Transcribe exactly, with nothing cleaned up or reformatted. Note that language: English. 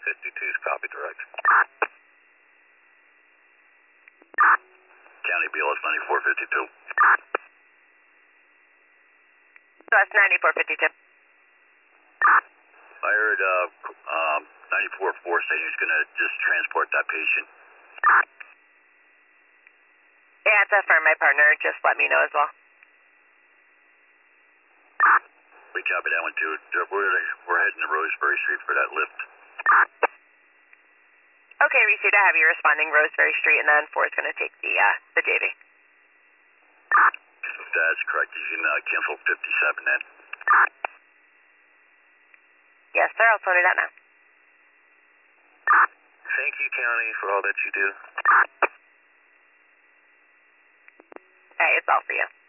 fifty-two's copy direct. County B L S ninety-four fifty-two. So that's ninety-four fifty-two. I heard uh, um, ninety-four four saying he's going to just transport that patient. Yeah, it's affirmed. My partner just let me know as well. We copy that one too. We're, we're heading to Roseberry Street for that lift. Okay, received. I have you responding Roseberry Street, and then four is going to take the uh, the J V. That's correct. You can uh, cancel fifty-seven then. Yes, sir. I'll sort it out now. Thank you, County, for all that you do. Hey, it's all for you.